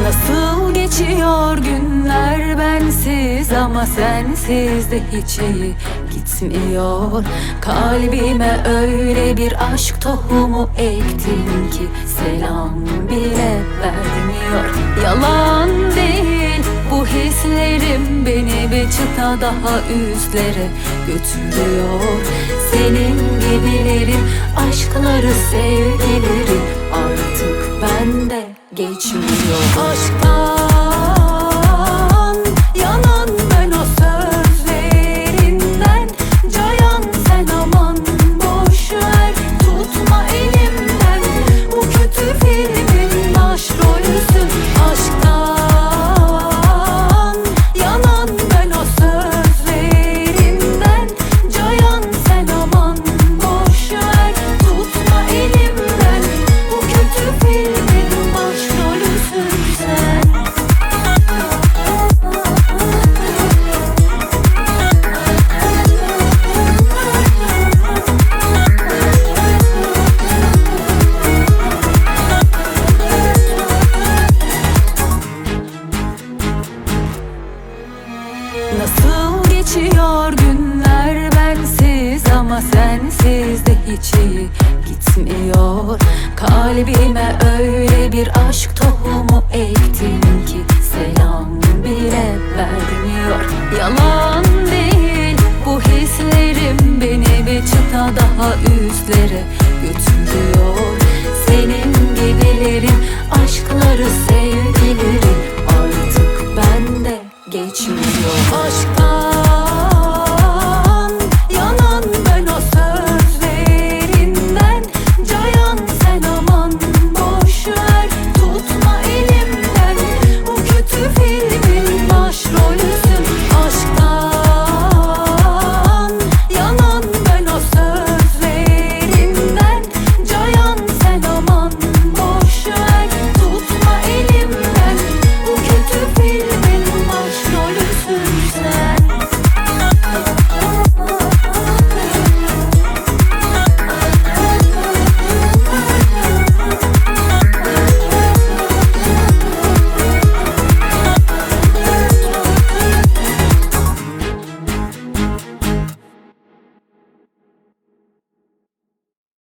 Nasıl geçiyor günler bensiz, ama sensiz de hiç iyi gitmiyor. Kalbime öyle bir aşk tohumu ektin ki selam bile vermiyor. Yalan değil bu hislerim, beni bir çıta daha üstlere götürüyor. Senin gibilerin aşkları, sevgileri artık bende geçmiyor. Aşktan yanan ben, o sözlerinden cayan sen, aman boşver, tutma elimden, bu kötü filmin başrolüsün. Aşktan yanan ben, o sözlerinden cayan sen, aman boşver, tutma elimden, bu kötü filmin başrolüsün sen. Nasıl geçiyor günler bensiz, ama sensiz de hiç iyi gitmiyor. Kalbime öyle bir aşk tohumu